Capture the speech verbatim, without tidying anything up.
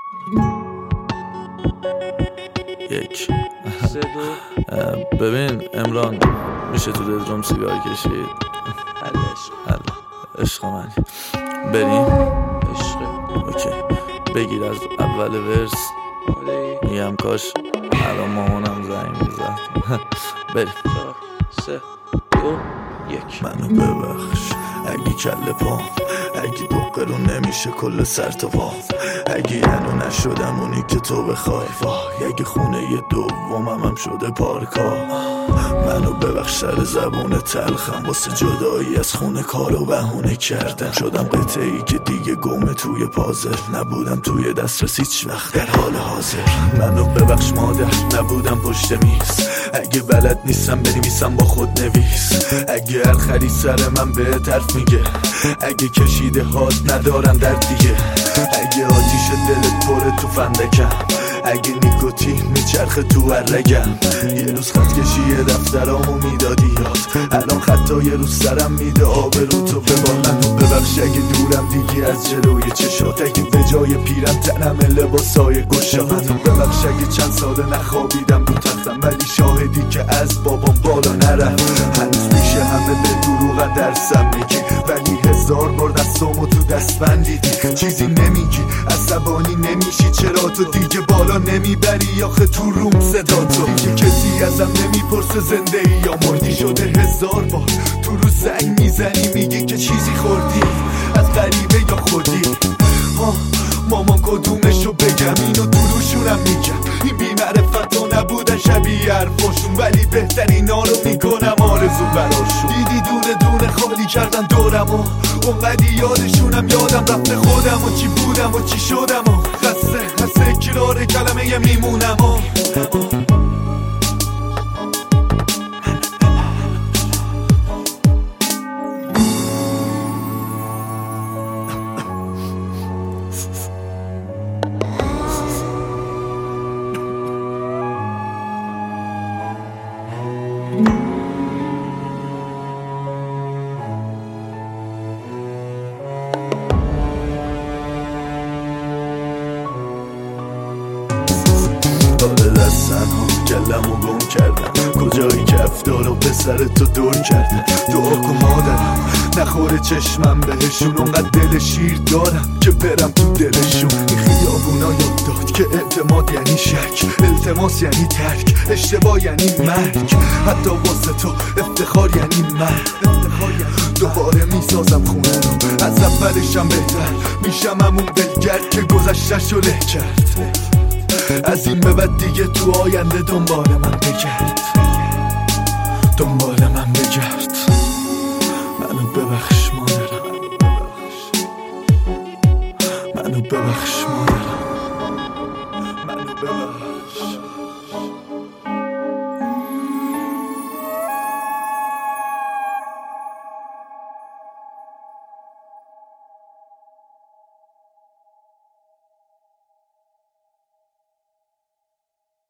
یک سه دو. ببین امران، میشه تو دلدروم سیگار کشید؟ حلش حل عشق من بریم. عشق اوکی بگیر از اول ورس. میگم کاش الان مامانم زنگ میزد. بریم. چهار سه دو یک. منو ببخش اگه کل پام، اگه دو قرون نمیشه کل سر تا پام، اگه ینو نشدم اونی که تو بخوای، وای اگه خونه یه دومم هم شده پارکا. منو ببخش سر زبون تلخم، واسه جدایی از خونه کارو بهونه کردم، شدم قطعی که دیگه گمه توی پازل، نبودم توی دسترس هیچ وقت در حال حاضر. منو ببخش مادر نبودم پشت میز، اگه بلد نیستم بنویسم با خود نویس، اگه هر خری سر من به طرف میگه، اگه کشیده هات ندارم در دیگه، اگه آتیش دلت پره تو فندکم، اگه نیکوتین میچرخه تو رگم. یه روز خط کشی دفترامو میدادی یاد، الان خطا یه روز سرم میده آبرو تو ببار. منو ببخش اگه دورم دیگه از جلوی چشات، اگه به جای پیرم تنم لباسای گشا. منو ببخش اگه چند ساله نخوابیدم رو تختم، ولی شاهدی که از بابام بالا نرفت. هنوز میشه همه به دروغ درسم میگی، ولی هزار بار دستامو تو دست بندیدی، چیزی نمیگی عصبانی نمیشی، چرا تو دیگه بالا نمیبری آخه تو روم صدا تو، دیگه کسی ازم نمیپرسه زنده ای یا مردی، شده هزار بار تو رو زنگ میزنی میگی که چیزی خوردی از غریبه یا خودی. ها مامان کدومشو بگم، اینو تو روشونم میگم، این بی‌معرفت ها نبودن شبیه حرفاشون، ولی بهترینا رو میکنم آرزو براشون. دیدی دونه دونه خالی کردن دورم و اونقدی یادشونم، یادم رفته خودم و چی بودم و چی شدم و خسته خسته کرار کلمه یه میمونم و داده دستن ها کلمو گم کردم، کجایی که افتار و پسر تو دور کردم. دعا کن مادرم نخوره چشمم بهشون، اونقدر دل شیر دارم که برم تو دلشون. این خیابونا یاد داد که اعتماد یعنی شک، التماس یعنی ترک، اشتباه یعنی مرگ، حتی واسه تو افتخار یعنی مرگ. دوباره میسازم خونه رو از اولشم بهتر، میشم همون بلگرد که گذشتش رو له کرد. از این به بعد دیگه تو آینده دنبال من بگرد، دنبال من بگرد. منو ببخش مادرم، منو ببخش مادرم، منو ببخش.